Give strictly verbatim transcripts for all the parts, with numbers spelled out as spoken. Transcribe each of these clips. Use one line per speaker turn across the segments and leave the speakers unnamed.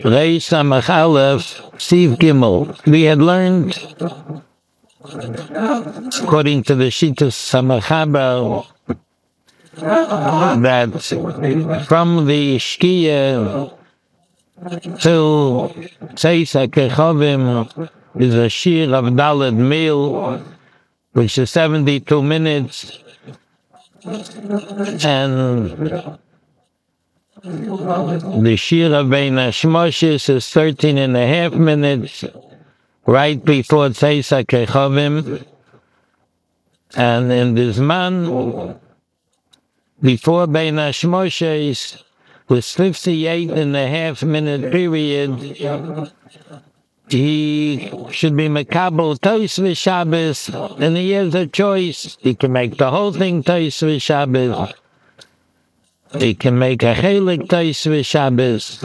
Reis Samach Aleph, Siv Gimel. We had learned, according to the Shittas Samachaba, that from the Shkia till Tzeisa Kechavim is a shir of Daled Mil, which is seventy-two minutes, and the shir of Bein Hashmoshes is thirteen and a half minutes, right before Tzeisa Kechavim, and in this man before Bein Hashmoshes with fifty-eight and a half minute period, he should be Mekabel Tois v'Shabbos, and he has a choice. He can make the whole thing Tois v'Shabbos. He can make a Chelik Tois v'Shabbos.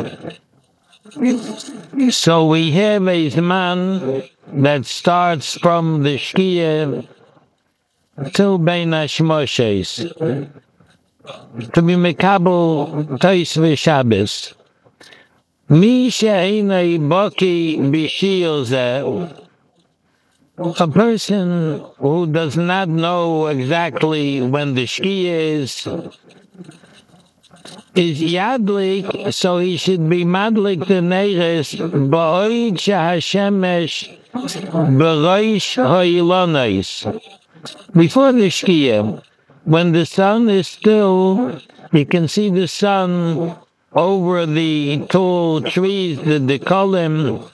So we have a Zman that starts from the Shkia till Bein Hashmoshes, to be Mekabel Tois v'Shabbos. Mi she'einei baki b'shir zeh, a person who does not know exactly when the Shkia is, is yadlik, so he should be madlik the neiris ba'oid shehashemesh b'roish ha'ilonos. Before the Shkia, when the sun is still, you can see the sun over the tall trees, the dekolim.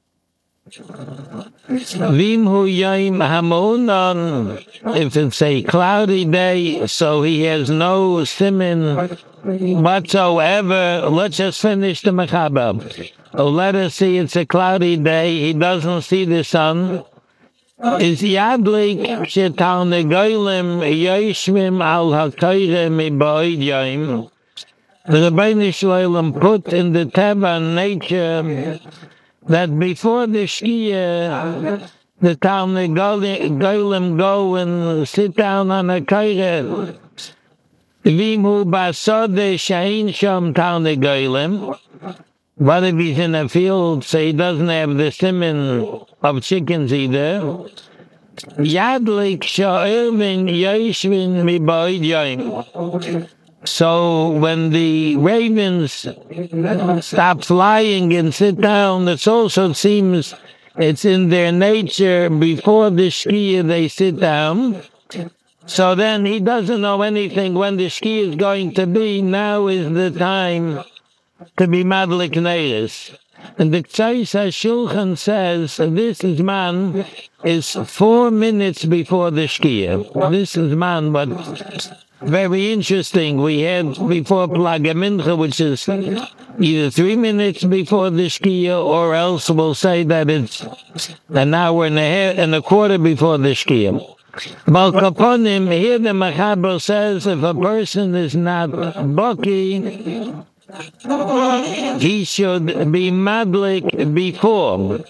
Vimhu yaim hamonan, if it's a cloudy day, so he has no simin whatsoever. Let's just finish the Mechabab. Oh, let us see it's a cloudy day, he doesn't see the sun. Is yadlik shetal negolim yoshvim al hakoyre miboid yaim. The Rebbeinu Shloim put in the Teva nature that before the Shkia, the Talmud Golim go and sit down on a koyre. Vimu basode shein sham Talmud Golim. What if he's in a field, so he doesn't have the siman of chickens either? Yadlik sha'irvin yoshvin miboid yaim. So when the ravens stop flying and sit down, it also seems it's in their nature before the Shkia they sit down. So then he doesn't know anything when the Shkia is going to be. Now is the time to be Madlik Neiris. And the Ktseis HaShulchan says this is man is four minutes before the Shkia. This is man, but very interesting. We had before Plaga Mincha, which is either three minutes before the Shkia, or else we'll say that it's an hour and a half and a quarter before the Shkia. Malkaponim, here the Mechaber says if a person is not Baki, he should be Madlik before.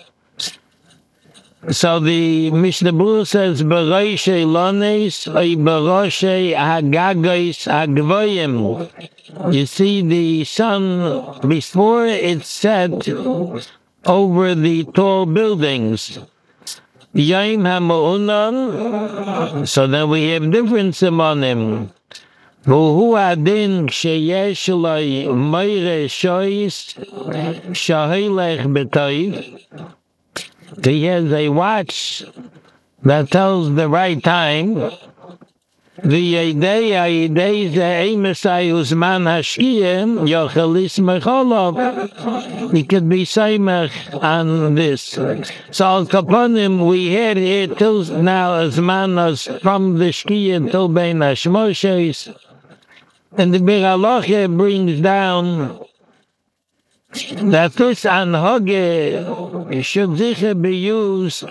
So the Mishnah Berurah says, B'roshei lones, or b'roshei hagagos hagvoyim. You see the sun before it's set over the tall buildings. Yaim ha'ma'unan, so then we have different simonim. V'hu adin sheyesh loi meire shois shahilech b'toiv. He has a watch that tells the right time. The idea is Eimesai Uzman Hashkiyim Yochelis Mecholov. He could be Saimach on this. So Al Kaponim we had here till now as manas from the Shkia until Bein Hashmoshes. And the Bir Halacha brings down that this anhoge should sicher be used.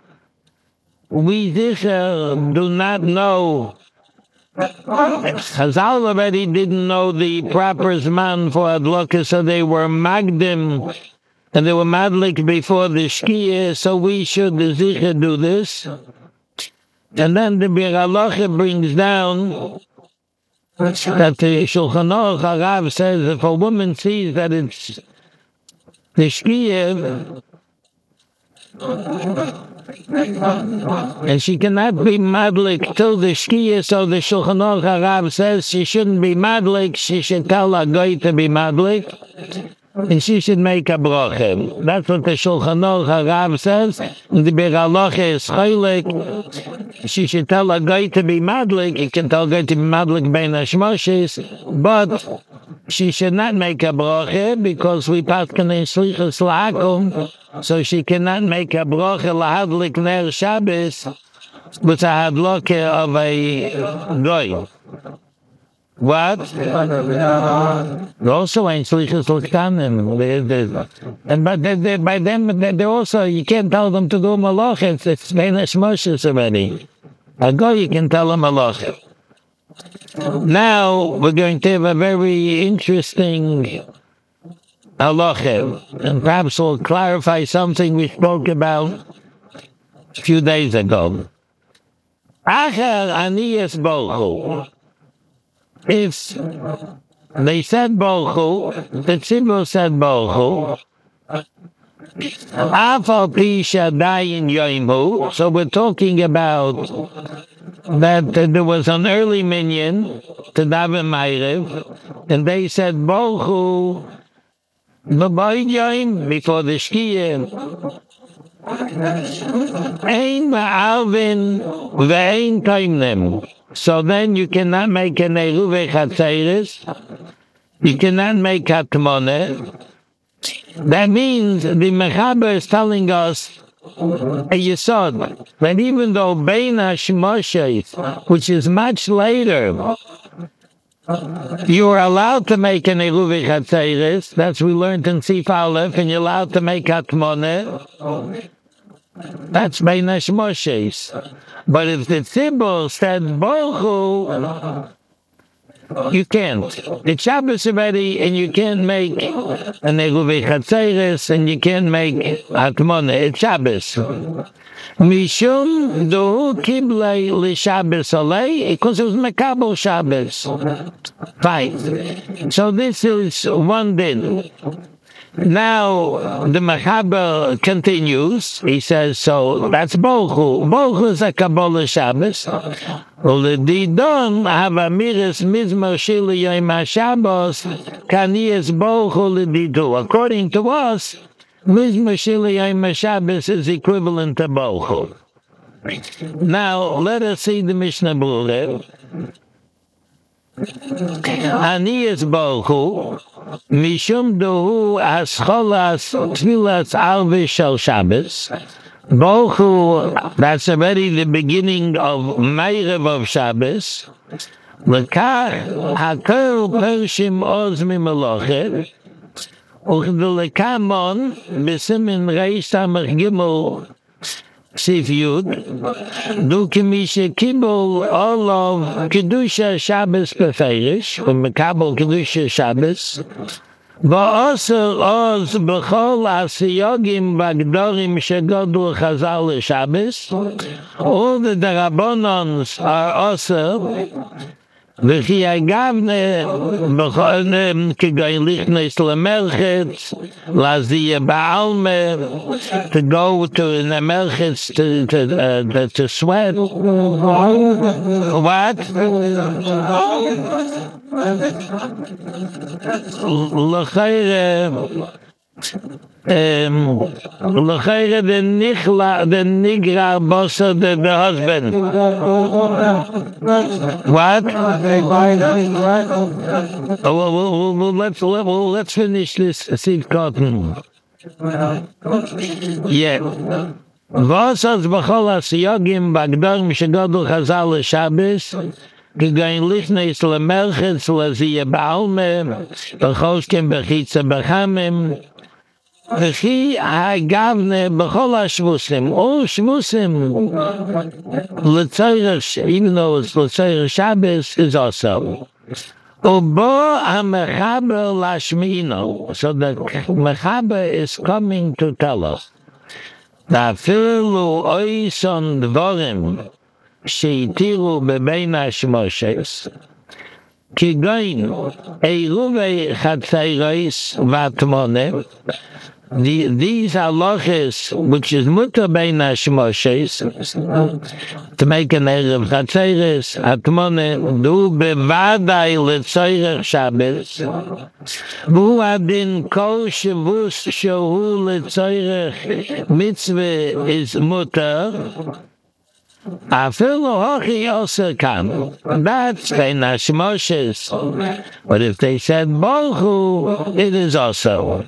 We sicher do not know. Chazal already didn't know the proper zman for adloka, so they were magdim, and they were madlik before the shkia, so we should sicher do this. And then the Bir Halacha brings down that the Shulchan Aruch Harav says if a woman sees that it's the Shkia, and she cannot be madlik till the Shkia, so the Shulchan Aruch Harav says she shouldn't be madlik, she should tell a guy to be madlik, and she should make a bracha. That's what the Shulchan Aruch Harav says. The Beraloch is chaylik. She should tell a guy to be madlik. He can tell a guy to be madlik bein hashmoshes, but she should not make a bracha because we paskin in shlichus la'akum, so she cannot make a bracha lahadlik ner Shabbos with a hadloke of a goy. What? Also ain't shlichus l'kanim. And but they, they, by them, they, they also, you can't tell them to do malach. It's, it's bein hashmoshes already. A goy, you can tell them malach. Now we're going to have a very interesting halacha, and perhaps we'll clarify something we spoke about a few days ago. Achar aniyas bolchu. If they said bolchu, the tzibur said bolchu. Afal pi shadayin yoimu. So we're talking about that uh, there was an early minyan to daven ma'ariv, and they said bolchu b'boid yoim before the shkia. Ein ma'alvin ve'ein toimnem. So then you cannot make an eruv chatzeres, you cannot make hatmoneh. That means the Mechaber is telling us a yesod, that even though bein hashmoshes, which is much later, you are allowed to make an eruv chatzeres. That's we learned in Sif Aleph, and you're allowed to make hatmoneh. That's bein hashmoshes. But if the tzibur said bolchu, you can't. It's Shabbos already, and you can't make an eruv chatzeres, and you can't make hatmoneh. It's Shabbos. Mishum do kiblei l'Shabbos alei, because it was mekabel Shabbos. Fine. So this is one din. Now the Mechaber continues. He says, so that's bolchu. Bolchu is a kabbalah Shabbos. Uledidon have amiris mizmor shili yom haShabbos kaniyas bolchu ledidu. According to us, mizmor shili yom haShabbos is equivalent to bolchu. Now let us see the Mishnah Berurah. Aniyas bolchu mishum dohu ascholas tfilas arve shel Shabbos. Bolchu, that's already the beginning of Ma'ariv of Shabbos. Lekach hakol pershim oz mimelochet. Uchdelekamon b'simin reish samach gimel Sif Yud, du kemishe kibul all of Kedusha Shabbos beferish, or mekabel Kedusha Shabbos, va'asel oz b'chol asiyogim bagdorim shegodu chazal Shabbos. All the darabonons are asel. וכי הגבנה כגוי ליכנס למלכת, להזיע בעלמה, to go to the melchets to, to, uh, to sweat. What? L'chayre, l'chayre the nichla, the nigra bossa, the, the husband. What? Oh, well, well, well, let's, let, well, let's finish this seed cotton. Yeah. Vosas b'chol asiyogim bagdorim shegodu chazal l'Shabbos כגוין ליכנס למלכת להזיע בעלמה וחושקים בחיצה בחמם וכי הגבנה בכל השבוסים all shvusim l'tzorech, even though it's l'tzorech Shabbos, is also ubo ha-mechaber lashmino. So the mechaber is coming to tell us Afilu oison dvorim sheitiru bebein hashmoshes כגוין עירובי חציירוס והטמונה the, these halachas, which is mutter bein hashmoshes, to make an erev chatzeres, atmone, du bevadai letzoyrech Shabbos, vu adin kol shavus shehu letzoyrech mitzvah is mutter, Afilu hochi also can. That's bein hashmoshes. But if they said bochu, it is also.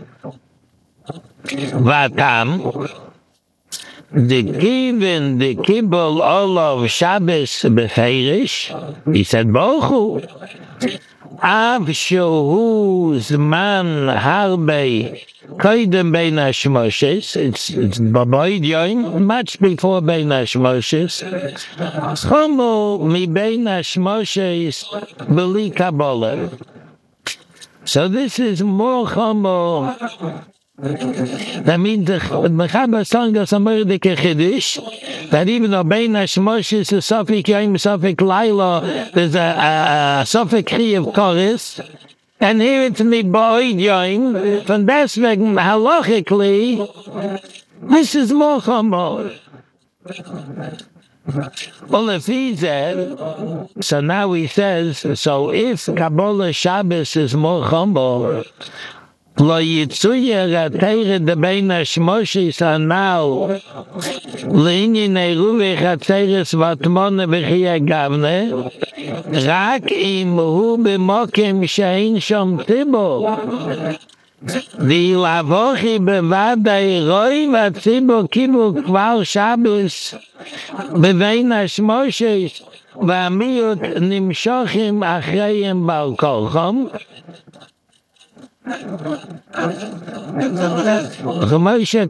Vatam, the given the kibbul all of Shabbos beferish, he said bochu. Av shehu zman harbe koidem bein hashmoshes, it's it's b'moed yom, much before bein hashmoshes. Chomo mi bein hashmoshes b'li kabbalah. So this is more chomo. That means the Mechaber song of Samardike Chiddush, that even though bein hashmoshes is Sofik Yom, Sofik Laila, there's a, a, a Sofik Chi of chorus, and here it's Miboid Yom, from deswegen halachically, this is more chomo. Well, if he said, so now he says, so if Kabbalah Shabbos is more chomo, Lo yitzuyer atayre de bein hashmoshes anal le'inyin eruve chatzeres vatmone v'chiyah gavne rak im hu b'mokem she'ein shom tibur v'ilavochi bevadai roi v'tzibur kibu kvar Shabbos bebein hashmoshes v'amiut nimshochim achreim bal kolchom. That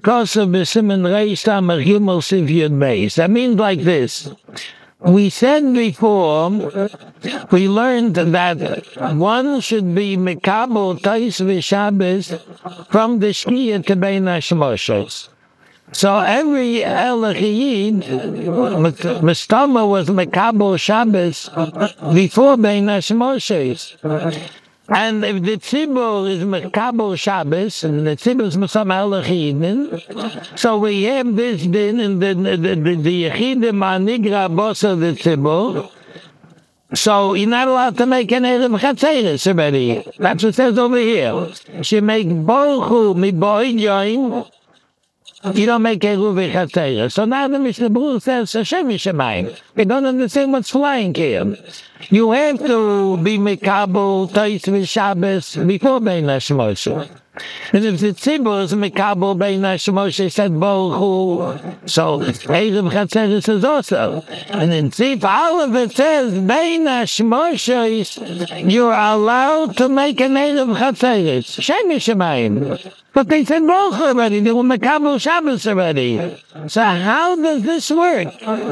means like this. We said before, we learned that one should be Mekabel Tais v'Shabbos from the Shkia to Bein hashmoshes. So every Elachiyid, Mistama was Mekabel Shabbos before Bein hashmoshes. And if the tzibur is Mekabel Shabbos, and the tzibur is Masam Elachidin, so we have this din, and the the the, the Yechidim are Nigra Boss of the tzibur, so you're not allowed to make an Erev Chatzeres already. That's what it says over here. She make Bochu Miboid Yoim, you don't make a Ruvi Chatzeres. So now the Mishnah Berurah says, Hashem Yishamayim. We don't understand what's flying here. You have to be Mekabel Tais v'Shabbos before Bein hashmoshes. And if the tzibur is Mekabel Bein hashmoshes, said Bochu, so Erev Chatzeres is also. And in Tzif Aleph it says Bein hashmoshes, you're allowed to make an Erev Chatzeres. Shem Yishamayim. But they said Bochu already. They were Mekabel Shabbos already. So how does this work?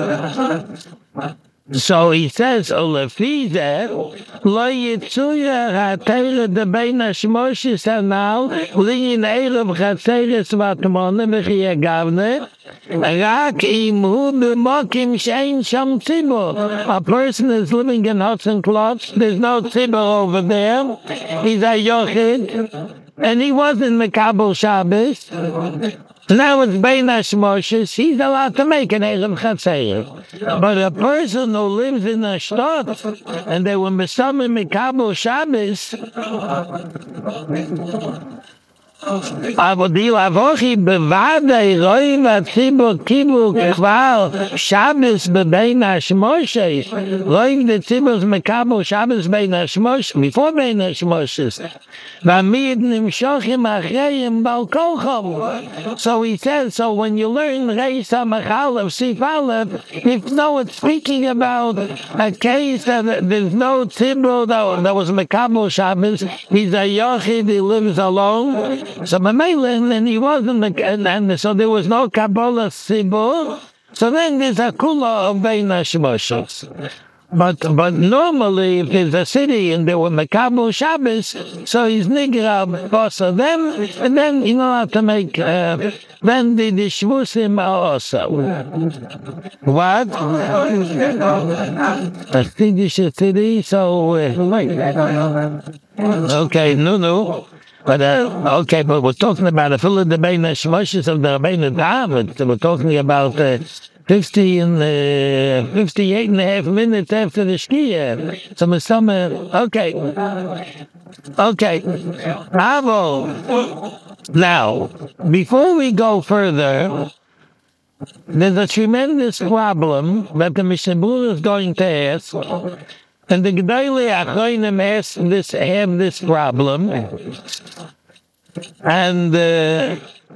So he says, Olefizeh, Lo Yitzuya HaTeira de Bein hashmoshes Hanal, Liyin Erev Chatzeres Vatmone V'chiyah Gavne, Rak Im Hu B'mokim She'ein Sham Tzibur. A person is living in huts and cloths, there's no tzibur over there, he's a yochid, and he wasn't Mekabel Shabbos. Now it's Bein hashmoshes, he's allowed to make an Erev Chatzeres. But a person who lives in a shtad, and they were Mesamim Mekabel Shabbos, Avodil Avochi bevadei roi v'tzibur kibu kvar Shabbos bebein hashmoshes. Roi the tzibur Mekabel Shabbos bein hashmoshes before Bein hashmoshes. V'amid nimshochim achreim bal kolchom. So he says, so when you learn Reis HaMachalef, Sif Aleph, if no, it's speaking about a case that there's no tzibur that, that was Mekabel Shabbos, he's a yochid, he lives alone. So Mamela, and he wasn't, and, and so there was no Kabbalah Sibur. So then there's a kula of Bein hashmoshes. But but normally, if there's a city and there were Mekabel Shabbos, so he's nigra boss of them, and then you know how to make. Uh, then the the shvusim are also. What? A city, city. So uh, okay, no, no. But, uh, okay, but we're talking about a fill of the Bein Shmoshes of the Bein David. So we're talking about uh, fifty and uh, fifty-eight and a half minutes after the Shkia. So, Masama, okay. Okay. Bravo. Now, before we go further, there's a tremendous problem that the Mishnah Berurah is going to ask, and the Gedolei Achronim ask this, have this problem, and uh,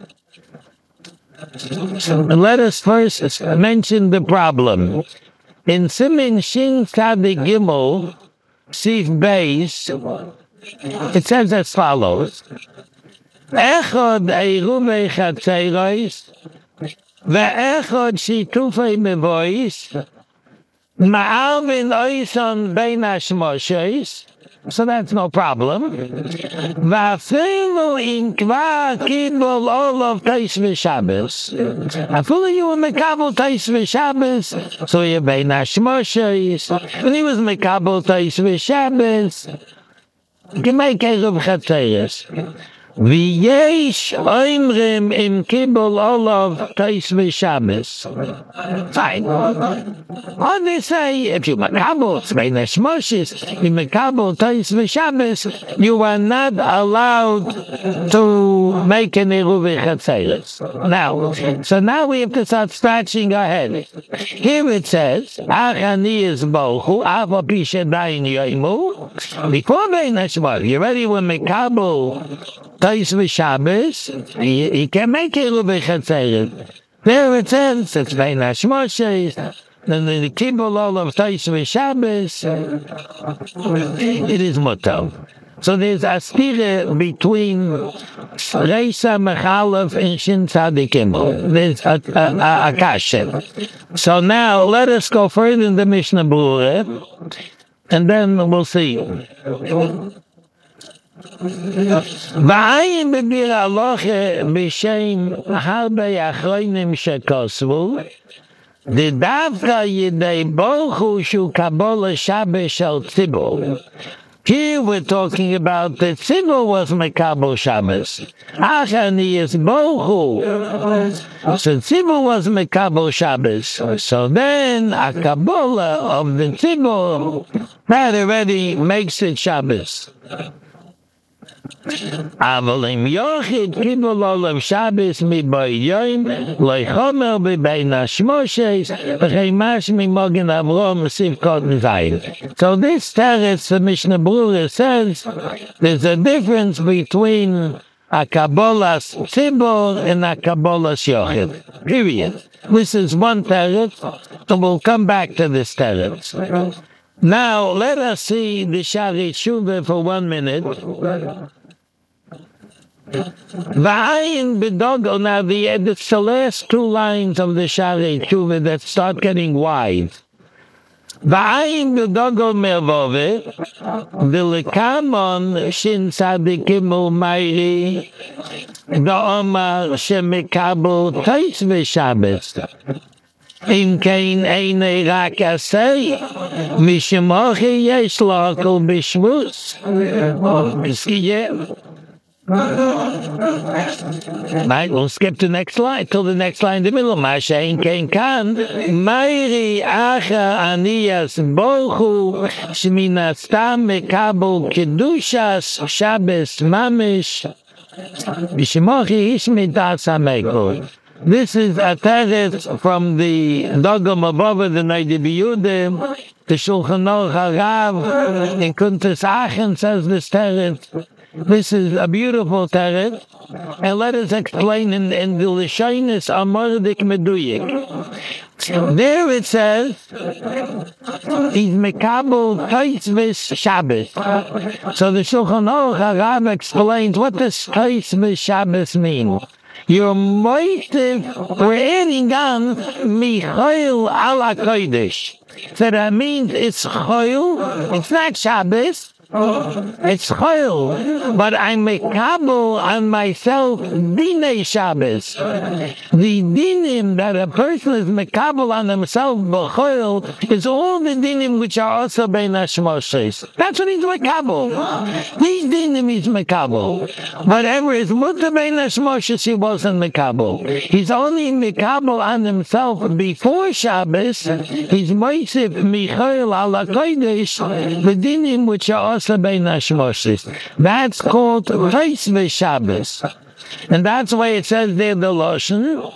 let us first mention the problem. In Simin Shin Tzadik Gimel, Sif Beis, it says as follows: Echad Eiruvei Chatzeiros, Ve'echad Shitufei Mevois, Ma'alvin Oison Bein Hashmoshes. So that's no problem. Va'afilu in Kvar Kibul Olav Tais V'Shabbos. Afilu you were Mekabel Tais V'Shabbos, so you're Bein Hashmoshes. When he was Mekabel Tais V'Shabbos, you can make Eruv Chatzeres. V'yesh oimrim im kibul olav tais v'shabbos. Fine. Or they say, if you makabel tzvei neshmoshes, you makabel tais v'shabbos, you are not allowed to make an eruv chatzeres. Now, so now we have to start scratching our head. Here it says, Achani is bohu, ava pishadayin yoimu, before bein hashmos, you ready with makabel Tais v'Shabbos, you can make it a little bit chatzeres. There it says, it's Bein Hashmoshes, then the Kibbul Olav Tais v'Shabbos, it is mutar. So there's a stira between Reisa Mechalev and Shin Tzadik Gimel. There's a, a, a, a kasha. So now let us go further in the Mishnah Berurah, and then we'll see. V'ayin b'bir aloche b'shem harbe achronim shekosvu d'davka yidei bochu shu kabola shabbos shel tzibur. Here we're talking about the tzibur was mekabel Shabbos. Achani is bochu. So tzibur was mekabel Shabbos. So then a kabola of the tzibur that already makes it Shabbos. Avalim Yochid Kibul Olav Shabbos mi Boyim Loichomer Bein Hashmoshes V'cheimash mi Mogen Avrom Siv Kod Zayin. So this teretz the Mishnah Berurah says there's a difference between a Kabbalah's Tzibur and a Kabbalah's Yochid. Period. This is one teretz, so we'll come back to this teretz. Now let us see the Shari Tshuva for one minute. V'ayin b'dogo. Now the it's the last two lines of the Shari Tshuva that start getting wide. V'ayin b'dogo mervove v'lekamon shin tzadik gimel mayri da'omar shemekabel tais v'shabbos. In kein eine rak asay mishmochi yesh lakol bishmus. Right, we'll skip to the next line till the next line in the middle. Mashain kein kan Mayri acha aniyas bochu shmina stam mekabel kedushas Shabbos mamish bishmochi ish midas hamekol. This is a teretz from the Dogam above the Noda B'Yehuda. The Shulchan Aruch Harav in Kuntres Aachen says this teretz. This is a beautiful teretz, and let us explain in, in the Lishonis Amordik Meduyik. There it says, he's Mekabel Tais V'S Shabbos. So the Shulchan Aruch Harav explains what does Tais V'S Shabbos mean. You're moitiv, we're adding on Michael ala Kodesh. So that means it's Choil, it's not Shabbos, It's chayil, but I'm mekabel on myself dinei Shabbos. The dinim that a person is mekabel on himself b'chayil is all the dinim which are also bein hashmoshes. That's what he's mekabel. These dinim he's mekabel. Whatever is mutter bein hashmoshes, he wasn't mekabel. He's only mekabel on himself before Shabbos. He's moisif michayil ala kodesh the dinim which are also bein hashmoshes. That's called Tais v'Shabbos. And that's why it says there the Lashon,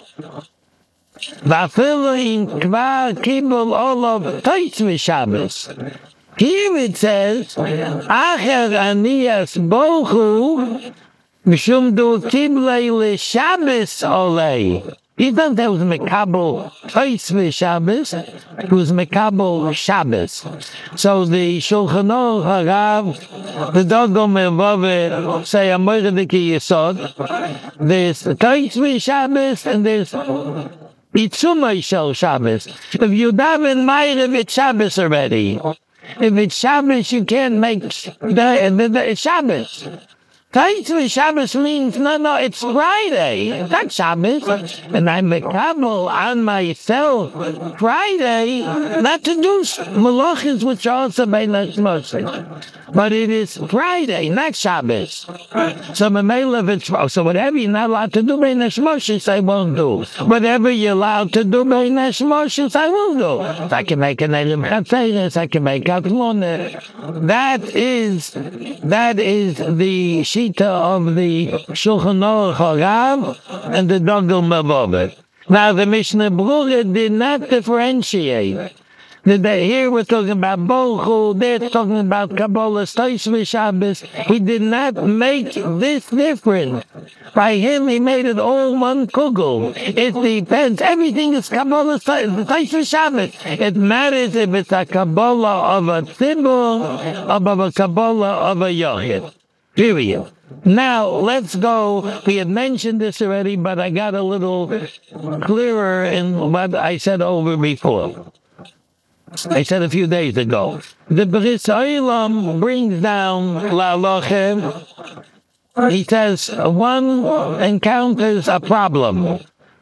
V'afilu in kvar kibul olav Tais v'Shabbos. Here it says, Acher aniyas bochu mishum du kiblei l'Shabbos olei. He thought that was Mekabel Tais v'Shabbos. It was Mekabel Shabbos. So the Shulchan Aruch Harav, the Dogel Mevave say a Moedeki Yesod. There's Tais v'Shabbos and there's Itzumay Shel Shabbos. If you daven Ma'ariv, it's Shabbos already. If it's Shabbos, you can't make the, the, the, it's Shabbos. Tais v'Shabbos means, no, no, it's Friday. It's not Shabbos. And I'm mekabel on myself Friday, not to do malachas which are also bein hashmoshes. But it is Friday, not Shabbos. So Mamela, it's, so whatever you're not allowed to do bein hashmoshes, I won't do. Whatever you're allowed to do bein hashmoshes, I will do. So I can make an elim chatzeres, I can make a klone. That is, that is the Shita of the Shulchan Aruch Harav and the Dogel Mevave. Now the Mishnah Berurah did not differentiate. Here we're talking about Bochu, they're talking about Kabbalah Tais v'Shabbos. He did not make this different. By him, he made it all one kugel. It depends. Everything is Kabbalah Tais v'Shabbos. It matters if it's a Kabbalah of a Tzibur or of a Kabbalah of a Yochid. Period. Now, let's go. We had mentioned this already, but I got a little clearer in what I said over before. I said a few days ago. The Bris Olam brings down La'alochem. He says, one encounters a problem.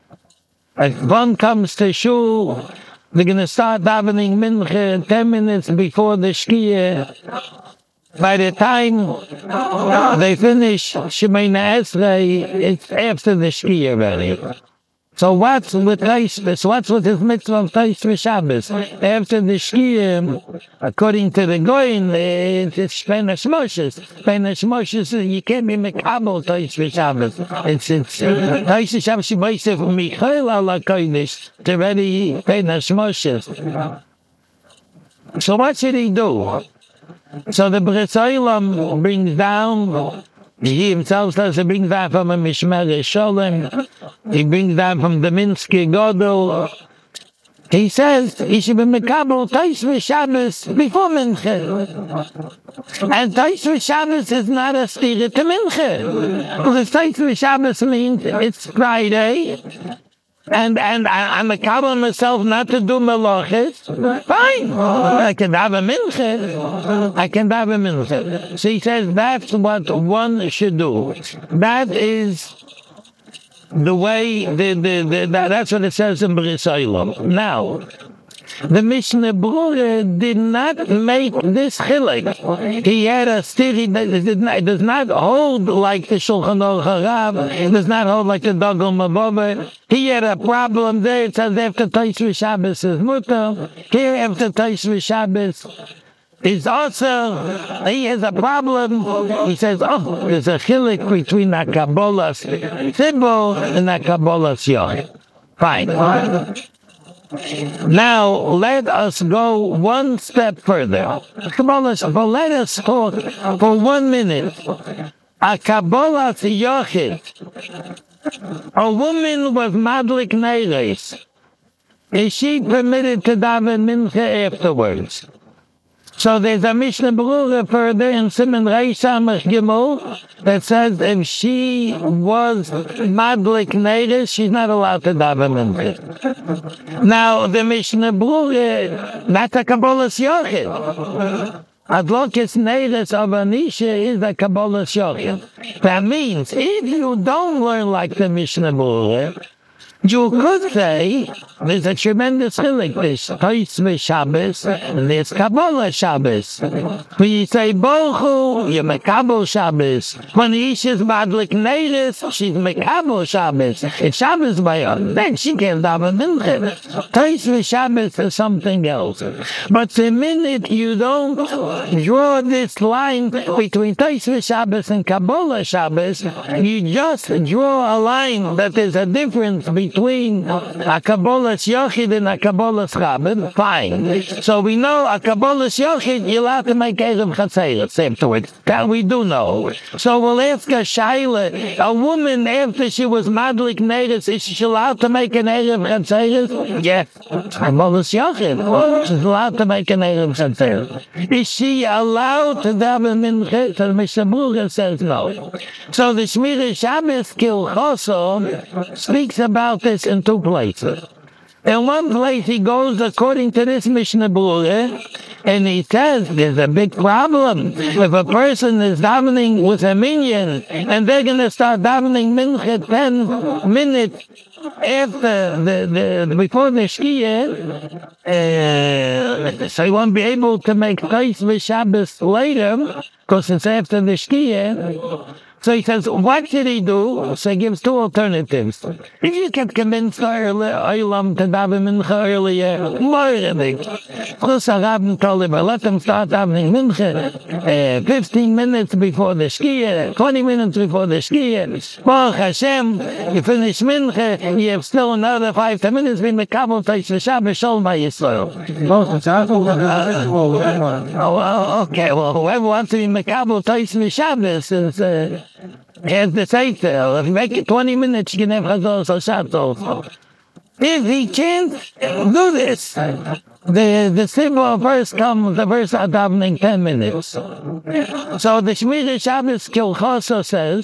If one comes to shul, they're going to start davening mincha ten minutes before the shkiyah. By the time they finish Shemoneh Esrei, it's after the shkiyah already. So what's with Tais? What's with his mitzvah of Tais v'Shabbos? After the shkiyah, according to the Goyin, it's bein hashmoshes. Bein hashmoshes, you can't be mekabel Tais v'Shabbos. It's it's Tais v'Shabbos. You might say from Michael ala kodesh to ready bein hashmoshes. So what should he do? So the Bris Olam brings down, he himself says he brings down from a Mishmeret Sholem, he brings down from the Minsky Godel. He says he should be mekabel Tais v'Shabbos before Mincha. And Tais v'Shabbos is not a stira to Mincha. Because Tais v'Shabbos means it's Friday. And and I, I'm mekabel myself not to do melachis. Fine, I can have a mincha. I can have a mincha. So he says that's what one should do. That is the way. The, the, the that's what it says in Bris Olam. Now, the Mishnah Berurah did not make this chilek. He had a theory that does not hold like the Shulchan Aruch Harav. It does not hold like the Dogel Mevave. He had a problem there. It says after Tais v'Shabbos is mutter. Here after Tais v'Shabbos is also, he has a problem. He says, oh, there's a chilek between the Kabbalah Tzibur and the Kabbalah Yochid. Fine. Now, let us go one step further. Kabbalah, but let us talk for one minute. A Kabbalah Yochid, a woman with Madlik Neiros, is she permitted to daven mincha afterwards? So there's a Mishnah Berurah further in Siman Reish Samach Gimel that says if she was Madlik Neiros, she's not allowed to daven mincha. Now the Mishnah Berurah, that's a Kabbalah Yochid. Adlokes Neiris of Anisha is the Kabbalah Shochid. That means if you don't learn like the Mishnah Berurah, you could say there's a tremendous chilik. There's Tosfos Shabbos and there's Kabbalah Shabbos. When you say Bochu, you're Mekabel Shabbos. When the Ish is Madlik Neiris, she's Mekabel Shabbos. It's Shabbos by her. Then she can't daven mincha. Tosfos Shabbos is something else. But the minute you don't draw this line between Tosfos Shabbos and Kabbalah Shabbos, you just draw a line that there's a difference between between a Kabbalah's Yochid and a Kabbalah's Chabad, fine. So we know a Kabbalah's Yochid, you're allowed to make Erev Chatzeret afterwards. That we do know. So we'll ask a Shaila, a woman after she was Madlik Neiris, is she allowed to make an Erev Chatzeret? Yes. Kabbalah's Yochid, she's allowed to make an Erev Chatzeret. Is she allowed to daven Mincha? So the Mishnah Berurah says no. So the Shmira Shabbos Kil Choso speaks about this in two places. In one place he goes according to this Mishnah Berurah, and he says there's a big problem if a person is davening with a minyan and they're going to start davening mincha ten minutes after the, the before the shkia, uh, so he won't be able to make Tosfos Shabbos later because it's after the shkia. So he says, what should he do? So he gives two alternatives. If you can convince the Olam to daven mincha earlier, more Plus Rabban told him, let them start davening mincha uh, fifteen minutes before the shkia, twenty minutes before the shkia. Baruch Hashem, you finish mincha, you have still another five, ten minutes in the Kabbalah Tosfos Shabbos, Shalom Yisrael. Oh, okay, well, whoever wants to be Mekabel Tosfos Shabbos is... Uh, Has the Seitel. If you make it twenty minutes, you can have Chazal Sashat also. If he can't do this, the the symbol first comes, the verse are davening ten minutes. So the Shmira Shabbos Kil Choso says,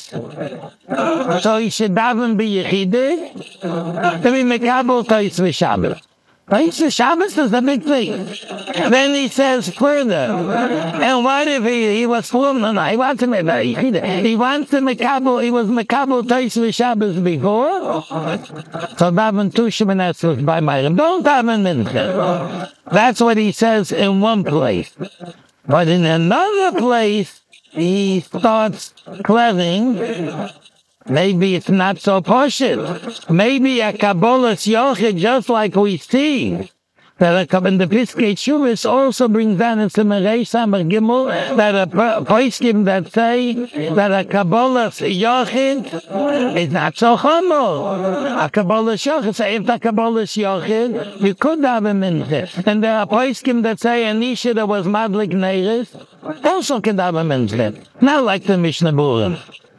so he should daven be Yechideh, to be Mekabel Tosfos Shabbos. Tosfos Shabbos is the big thing. Then he says further, and what if he, he was fluent? No, no, he wants to make he wants to Mekabel, he was Mekabel Tosfos Shabbos before. So daven two Shemoneh Esrei by Mayrim. Don't daven mincha. That's what he says in one place. But in another place, he starts clearing. Maybe it's not so poshut. Maybe a Kabbalah's Yochid, just like we see, that a, and the Piskei Teshuvos also brings down in Simarei Samar Gimel that a poskim that say that a Kabbalah's Yochid is not so chomo. A Kabbalah's Yochid, say if the Kabbalah's Yochid, you could have a mincha. And there are poskim that say an Isha that was Madlik Neiris also could have a mincha. Not like the Mishnah Berurah.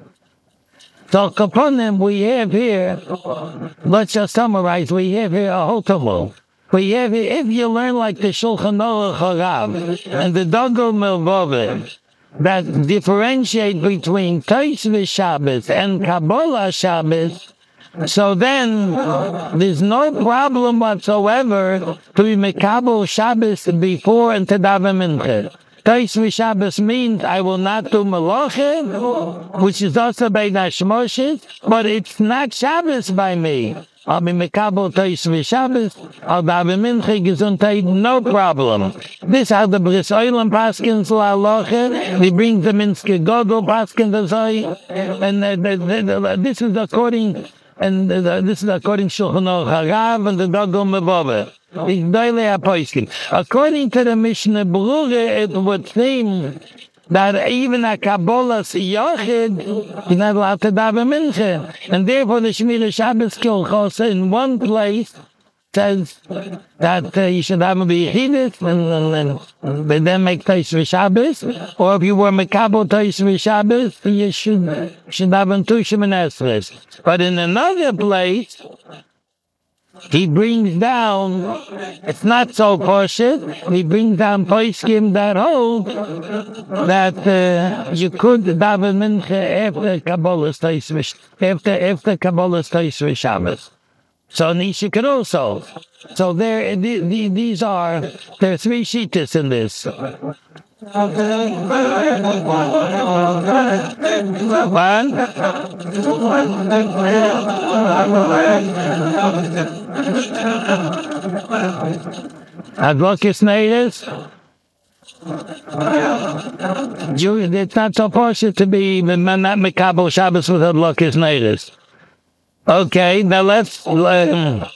So, Kaponim, we have here, let's just summarize, we have here a hotel. We have here, if you learn like the Shulchan Aruch Harav and the Dogel Melvove, that differentiate between Tosfos Shabbos and Kabbalah Shabbos, so then there's no problem whatsoever to be Mekabel Shabbos before and to daven mincha. Tosfos Shabbos means I will not do Malachim, which is also by Nashmoshes, but it's not Shabbos by me. I'll be Mekabel Tosfos Shabbos, I'll daven mincha gesundheit, no problem. This is how the Bris Olam Paskins La'aloche, he brings the Minsker Godel Paskins Azoi, and uh, the, the, the, this is according, and uh, this is according to Shulchan Aruch Harav and the Dogel Mevove. According to the Mishnah Berurah, it would seem that even a Kabbalah's Yochid is not allowed to daven mincha, and therefore the Shmira Shabbos Kil Choso in one place says that uh, you should have a Yechidus and, and, and, and then make Tosfos Shabbos, or if you were Mekabel Tosfos Shabbos, you should should have two Shemoneh Esrei. But in another place, he brings down, it's not so cautious, he brings down poskim that hold that uh, you could daven mincha after Kabbalah's Tosfos, after, after Kabbalah's Tosfos Shabbos. So Nisha could also. So there, the, the, these are, there are three shittas in this. One. Advocates natives. You, it's not supposed to be not Mekabel Shabbos with Advocates natives. Okay, now let's. Um,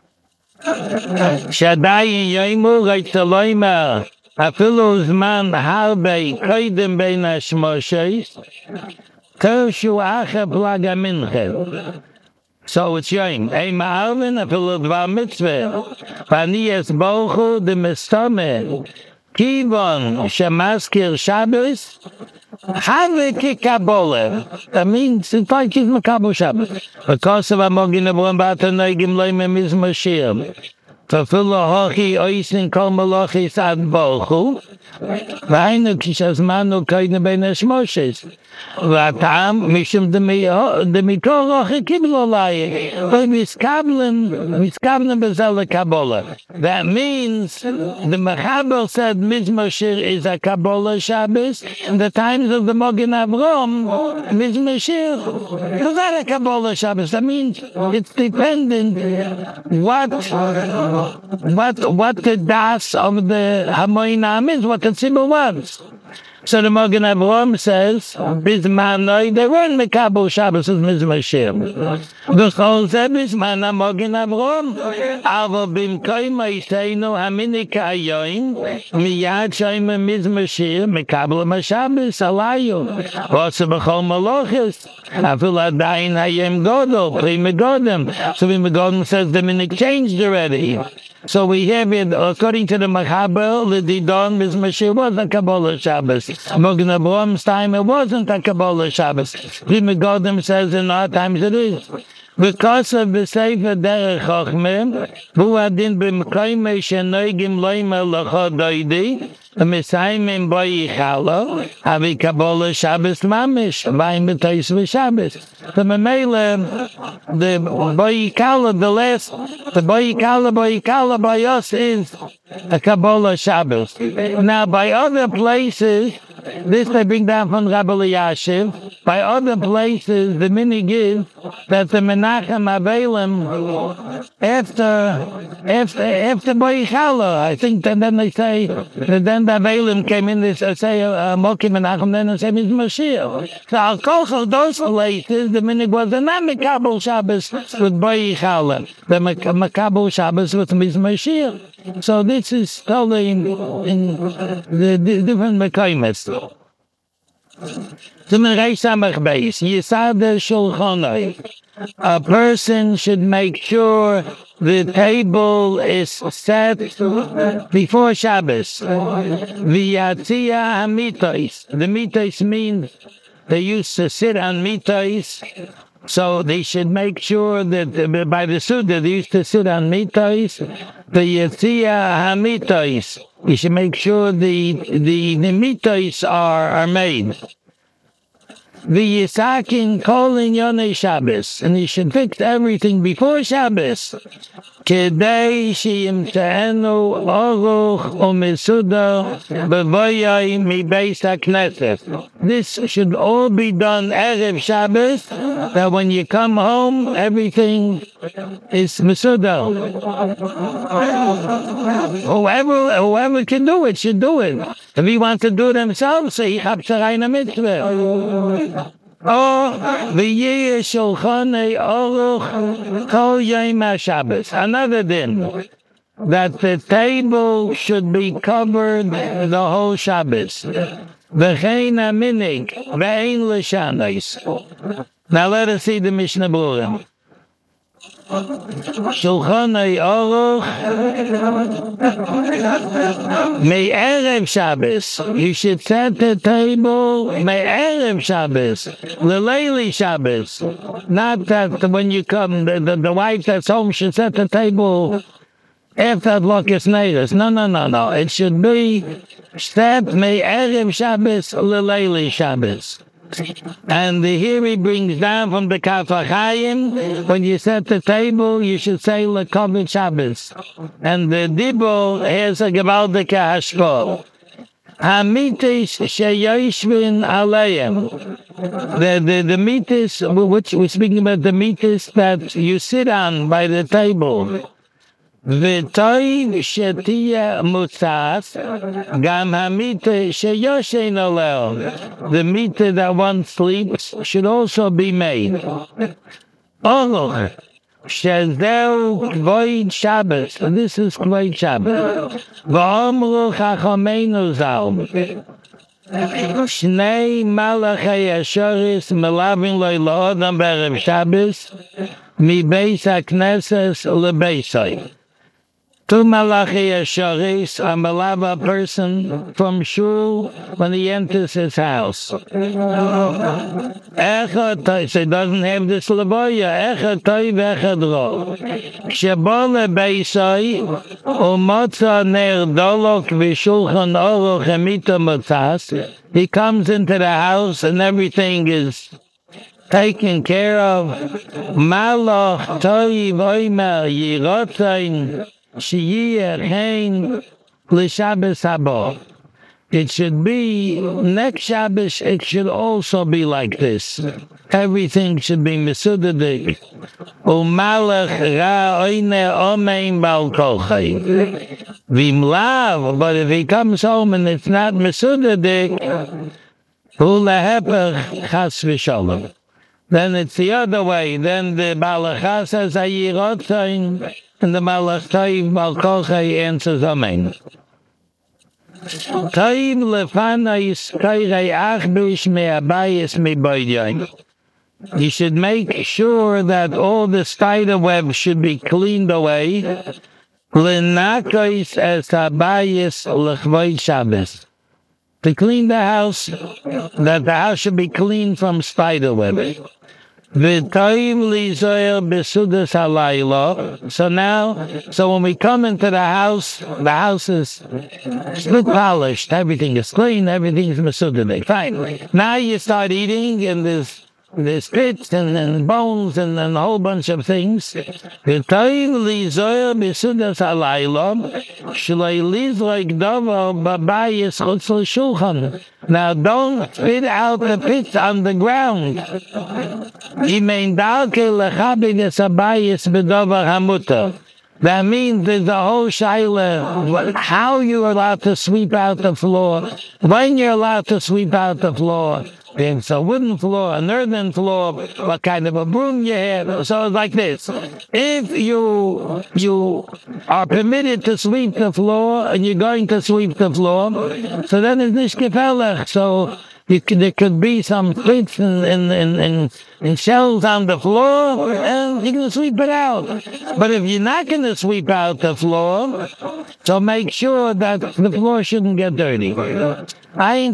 Shaddai Yoimu Reitaloima. Afilu Zman Harbe Koidim Bein Hashmoshes. Kershu Acha Plaga Minche. So it's Yom. Ein Ma'arvin Afilu Dvar Mitzvah. Paniyas Bochu de Mistome. Kivon Shemaskir Shabbos. Have Kikabola. That means it's like he's Makabo Shabbos. Because of Amogin Abram Bata Neigim Leime Mizmashir. Tafilo Hochi Oisin Kol Malachis Ad Bochu. Vainu Kishazmanu Kaina Ben Hashmoshes. Vatam Mishum de Mikor Hochi Kiblo Laye. But Miskablen, Miskablen Bezela Kabbalah. That means the Mechaber said Mizmashir is a Kabbalah Shabbos. In the times of the Mogen Avram, Mizmashir is not a Kabbalah Shabbos. That means it's dependent what what what the das of the Hamoinam is, what the Tzibur wants. So the Mogen Avram says, Bizmanoi, they weren't Mekabel Shabbos as Mizmashir. V'chol zeh Bizman HaMogen Avram. Avo bimkoi ma'isheinu haminika ayoim, miyad shoyme Mizmashir, Mekabel HaShabbos, alayu. V'ose b'chol malochis. Afil adayin hayem godol, pri megodem. So the Megodem says the minik changed already. So we have it, according to the Mechaber, the Didon Mizmashir was a Kabbalah Shabbos. Mogen Avram's time it wasn't a Kabbalah Shabbos. The Megodem says in our times it is. Because of the Sefer Derech Chochmeh, Hu Adin b'Mekayme Shenoigim Loime L'Cho Doidi, Mesayim Boi Chala, Havi Kabbalah Shabbos Mamish, Vayim B'Tois V'Shabbos. The Memele, the Boi Chala, the last, the Boi Chala, Boi Chala by us is a Kabbalah Shabbos. Now by other places, this they bring down from Rabbi Elyashiv. By other places, the minig is that the Menachem Avelim after after after Boichala, I think that then they say that then the Avelim came in. They say uh, Moki Menachem, then they say it's Mashiach. So Al Kochel those places, the minig was the not Mekabel Shabbos with Boichala, the Mekabel Shabbos with Mashiach. So this is totally in, in the, the different Mekaymes. A person should make sure the table is set before Shabbos. V'yatzia hamitos. The mitos means they used to sit on mitos. So they should make sure that by the Suda, they used to sit on mitos. The Yatzia hamitos. You should make sure the the, the mitos are, are made. The Yisakin calling Yonei Shabbos, and he should fix everything before Shabbos. Kedei sheyimteenu aruch u'mesuda b'voyai mibeis hakneset. This should all be done erev Shabbos, that when you come home, everything is mesuda. Whoever, whoever can do it should do it. If he wants to do it himself, so he has to write a mitzvah. Or the year Shulchanei Aruch Kol Yom HaShabbos. Another din, that the table should be covered the whole Shabbos. V'chein haminig v'ein l'shanos. Now let us see the Mishnah Berurah. Shulchanei Aruch Me'erev Shabbos. You should set the table Me'erev Shabbos, L'leili Shabbos. Not that when you come, the, the, the wife that's home should set the table after Adlokas Neiros. No, no, no, no. It should be set Me'erev Shabbos, L'leili Shabbos. And the, here he brings down from the Kaf HaChaim, when you set the table, you should say L'kovit Shabbos. And the Dibur has a Gewaldige Hashkol. Hamitis sheyoshvin aleim. The the the mitis, which we're speaking about, the mitis that you sit on by the table. V'toiv shetiya mutzas, gam hamita sheyoshen alel. The mita that one sleeps should also be made. Oroch shezel kvoid Shabbos. This is kvoid Shabbos. V'omru chachomeinu zal. Shnei malachei ashoris melavin loy lo'odam berev Shabbos mi beis hakneses lebeisai. Two Malachi Asharis are malava person from shul when he enters his house. Echad, so he doesn't have this lavoya. Echad toiv, echad ro. Shebole beisai, umotza ner dolok v'shulchan oroch emita motzas. He comes into the house and everything is taken care of. Malach toiv oimer yirotain. It should be, next Shabbos, it should also be like this. Everything should be mesudadik. Umalach ra oine omein bal kolchay. Vimlav, but if he comes home and it's not mesudadik, hu leheper chas v'sholem. Then it's the other way. Then the balachah says ayirotzain, and the malach ta'iv balkochai answers amen. Ta'iv lefanais kairei achdush me'abayis me'boydyain. You should make sure that all the spider web should be cleaned away. L'nakos es habayis l'chvoid Shabbos. To clean the house, that the house should be clean from spider web. So now, so when we come into the house, the house is split polished, everything is clean, everything is mesudadik. Fine. Now you start eating, and there's there's pits and, and bones and, and a whole bunch of things. Now don't spit out the pits on the ground. That means there's a whole shaila, how you're allowed to sweep out the floor, when you're allowed to sweep out the floor. It's a wooden floor, an earthen floor, what kind of a broom you have. So it's like this. If you you are permitted to sweep the floor, and you're going to sweep the floor, so then it's nishkefelech. So you could, there could be some pits and, and, and, and, and shells on the floor, and you can sweep it out. But if you're not going to sweep out the floor, so make sure that the floor shouldn't get dirty. That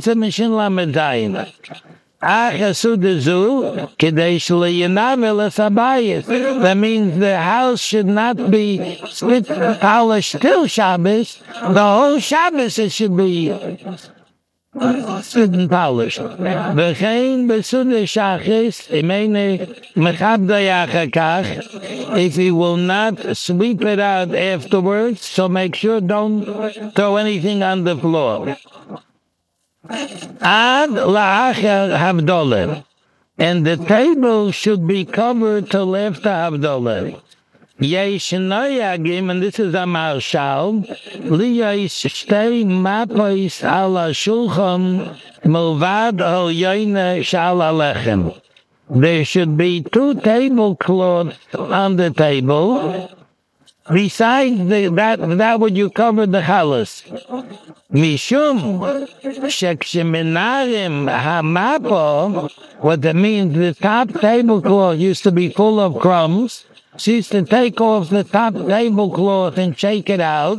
means the house should not be split polished till Shabbos. The whole Shabbos it should be split and polished. If he will not sweep it out afterwards, so make sure don't throw anything on the floor. Ad la'achar havdolah, and the table should be covered till after havdolah. Yesh noyagim, and this is a marshal, liyesh shtei mapos ala shulchan milvad al yoyne shal alechem. There should be two tablecloths on the table. Besides the, that, that would you cover the chalas. Mishum sheksheminarim hamapo, what that means, the top tablecloth used to be full of crumbs. She used to take off the top tablecloth and shake it out.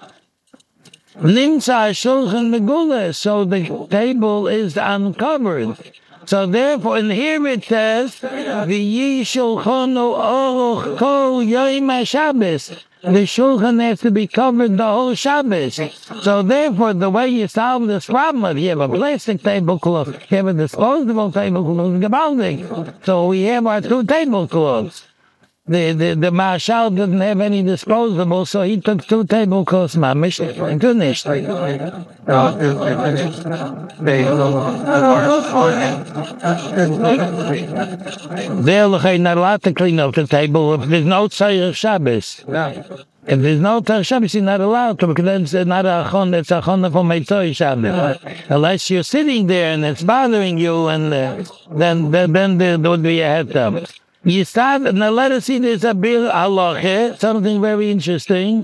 Nimsa shulchan megula, so the table is uncovered. So therefore, and here it says, "V'yi shulchanu oroch kol yom Shabbos." The shulchan has to be covered the whole Shabbos. So therefore, the way you solve this problem, if you have a plastic tablecloth, you have a disposable tablecloth, gewaldig. So we have our two tablecloths. the, the, the Marshal didn't have any disposable, so he took two tablecloths, mamish, and finished. They're not allowed to clean up the table if there's no Tzayir Shabbos. If there's no Tzayir Shabbos, you're not allowed to, because then it's not a chon, it's a chon for Meitzoi Shabbos. Unless you're sitting there and it's bothering you, and uh, then, then, then there would be a head up. You start, now let us see, there's a bir halacha, something very interesting.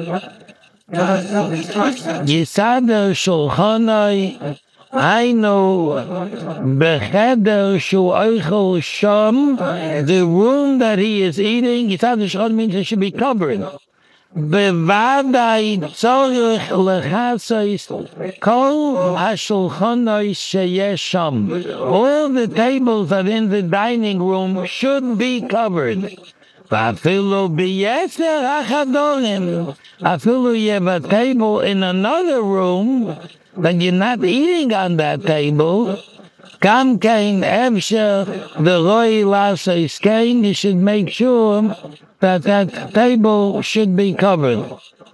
Yisad shulchanai, I know, becheder shu oichel sham, the room that he is eating, Yisad shulchan means it should be covered. Bevadai tzorich lechasos kol hashulchanai sheyesh sham. All the tables that are in the dining room should be covered. Vafilu biyeser achadorim. Afilu you have a table in another room, then you're not eating on that table. Kam kain efsher the roi lasos kain. You should make sure that that table should be covered.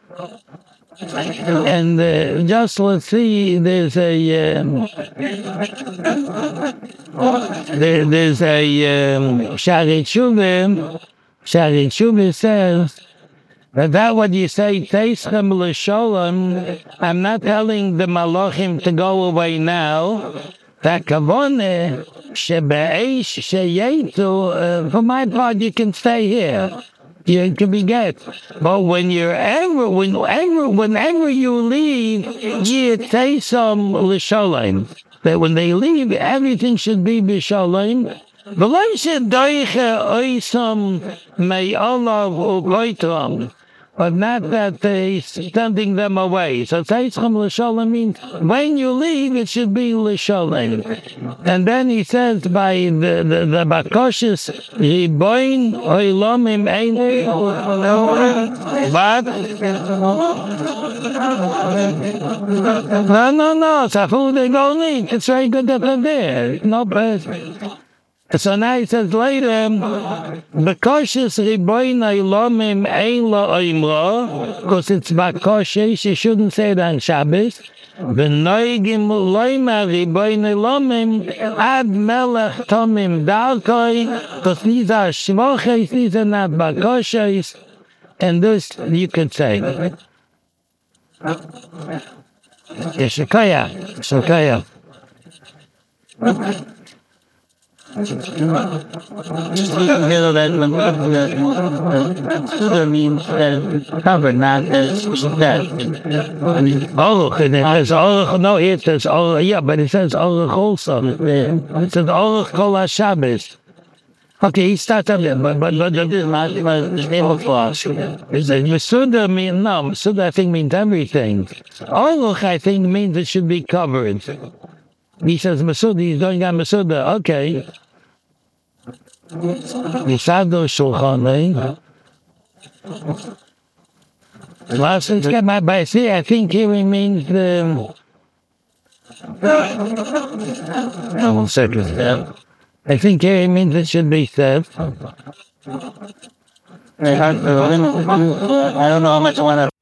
And uh, just let's see, there's a um, there, there's a um, Shari Tshuva. Shari Tshuva says that that what you say, Teichem l'sholem. I'm not telling the Malachim to go away now. That kavone shebe'esh sheyetu. For my part, you can stay here. You can be get, but when you're ever, whenever, whenever you leave, you say some l'sholem. That when they leave, everything should be b'sholem. V'lo shedoiche oisam me'olav u'goitram, but not that they sending them away. So Teitzchem l'sholem means when you leave, it should be l'sholem. And then he says by the the, the bakoshes riboin oilomim ein but no no no. So who they go leave? It's very good that they're there. No person. So now he says later, Bakoshes riboin oilomim ein lo oimro, because it's bakoshes, you shouldn't say it on Shabbos. V'noigim loima riboin oilomim ad melech tomim dalkoi, because these are shmoches, these are not bakoshes, and this you could say. Yeshakaya, Yeshakaya. Just you know that Suda means that covered, not as that. Oh, it says oh no, it says oh yeah, but it says oh also. It says oh kol HaShabbos. Okay, he starts up there, but but but this is not the name of class. Is it Masuda mean no? Masuda I think means everything. Oh, I think means it should be covered. He says Masuda, he's going on Masuda. Okay. Yisado Shulchanai. Last week's got my by see, I think here he means the um, one second. I think here he means it should be said. I don't know how much I want to